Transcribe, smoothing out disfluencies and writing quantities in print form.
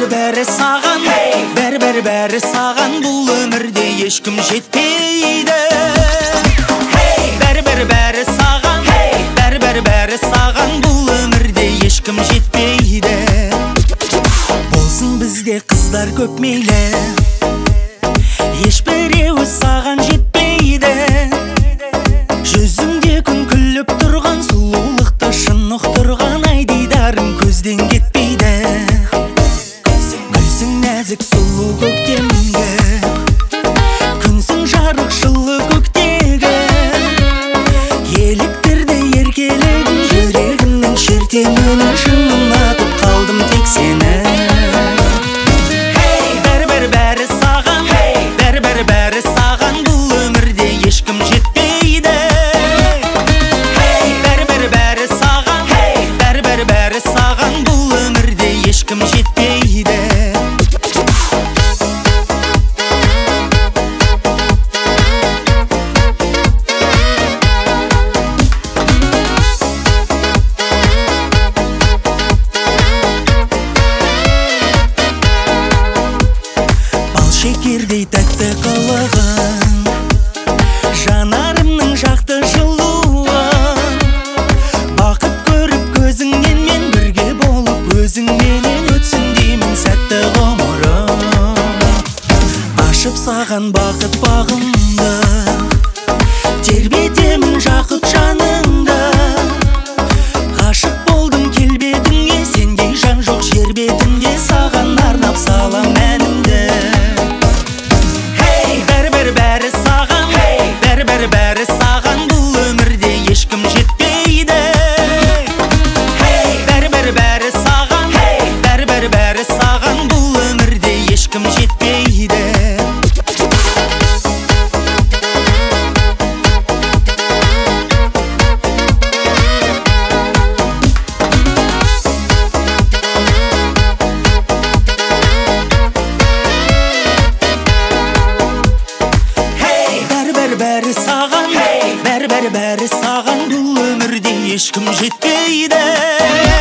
бәрі саған, бәрі саған, бұл өмірде ешкім жетпейді. Бәрі саған, бәрі саған, бұл өмірде ешкім жетпейді. Болсын бізде қыздар көп мейлі, ешбіреуі саған жетпейді. Жүзіңде күн күліп тұрған, сұлулықты шын ұқтырған, ай дидарың көзден кетпейді. Гүлсің нәзік сұлу көктемгі, күнсің жарық жылы көктегі. Еліктірді еркелігің, жүрегімнің шертемін, шын ұнатып қалдым тек сені. Бәрі саған, бәрі саған, бұл өмірде ешкім жетпейді. Бәрі саған, бұл өмірде ешкім жетпейді. Шекердей тәтті қылығың, жанарымның жақты жылуын. Бақыт көріп көзіңнен мен, бірге болып өзіңменен өтсін деймін сәтті ғұмырым. Ашып саған бақыт бағымды, тербетемін жақұт жаныңды. Ғашық болдым келбетіңе, сендей жан жоқ жер бетінде, саған арнап салам әнімді. Бәрі саған, бұл өмірде ешкім жетпейді. Бәрі саған, бұл өмірде ешкім жетпейді. Бәрі саған, бұл өмірде ешкім жетпейді.